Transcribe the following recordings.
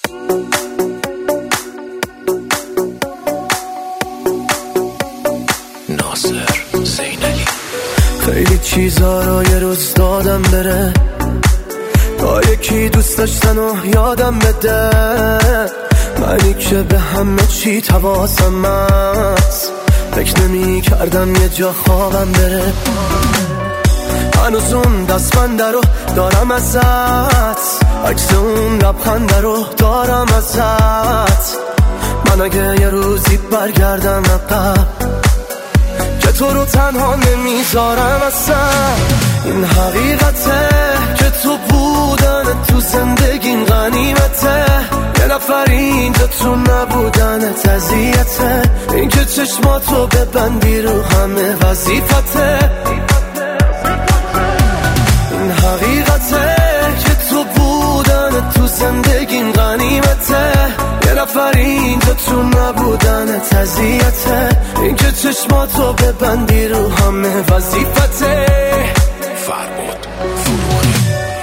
خیلی چیزا رو یه روز دادم بره تا یکی دوست داشتن و یادم بده، منی که به همه چی حواسم هست، فکر نمی کردم یه جا خوابم بره. هنوز اون دستبنده رو دارم ازت، عکس اون لبخنده رو دارم ازت. من اگه یه روزی برگردم عقب که تو رو تنها نمیذارم اصلا. این حقیقته که تو بودن تو زندگیم غنیمته، یه نفر اینجا تو نبودنت اذیته. این که چشماتو ببندی رو همه وظیفته. این حقیقته که تو بودن تو زندگیم غنیمته، یه نفر اینجا تو نبودنت اذیته. این که چشماتو ببندی رو همه وظیفته. فرباد فروغی.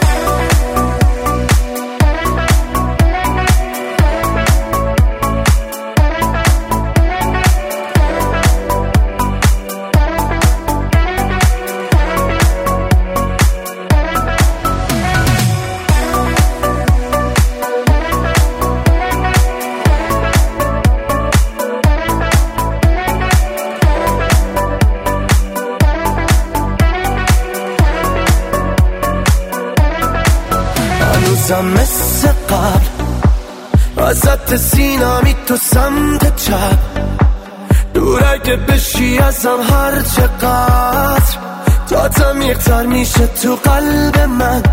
هنوزم مثل قبل ازت سینمی تو سمت چپ، دور اگه بشی ازم هر چقدر، تا عمیق‌تر میشه تو قلب من.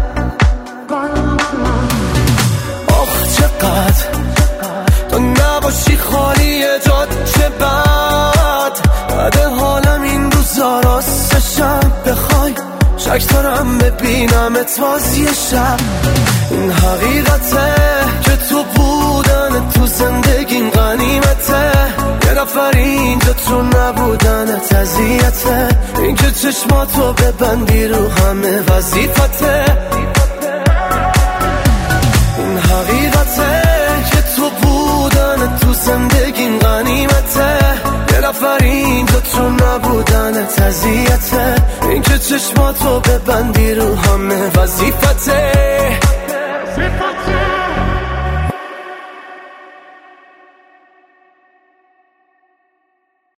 آخ چقدر تو نباشی خالی جاد چه بد، بعد حالم این روزا راستشم بخوای شک دارم ببینم تازی شب. این حقیقته که تو بودن تو زندگیم غنیمته، یه نفر اینجا تو نبودنت اذیته. این که چشماتو ببندی رو همه وظیفته. این حقیقته که تو بودن تو زندگیم غنیمته، یه نفر اینجا تو نبودنت اذیته. این که چشماتو ببندی رو همه وظیفته.